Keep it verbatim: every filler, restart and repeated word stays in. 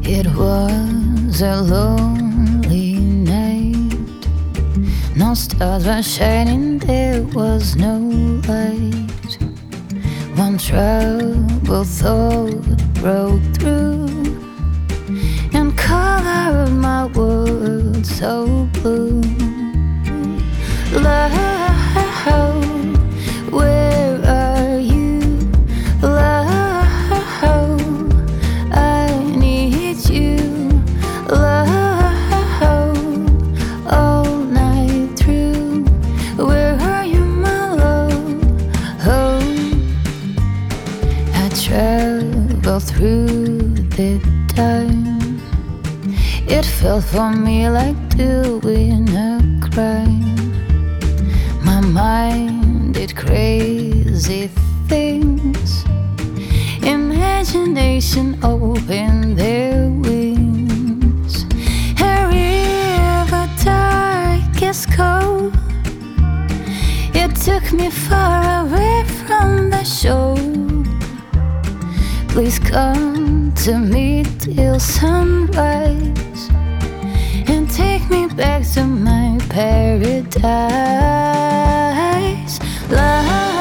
It was a lonely night. No stars were shining, there was no light. One troubled thought broke through and colored my world so blue. Love, where are you? Love, I need you. Love, all night through. Where are you, my love? Oh, I traveled through the time. It felt for me like doing a crime. My mind did crazy things. Imagination opened their wings. A river dark as cold, it took me far away from the shore. Please come to me till sunrise and take me back to my paradise. Love,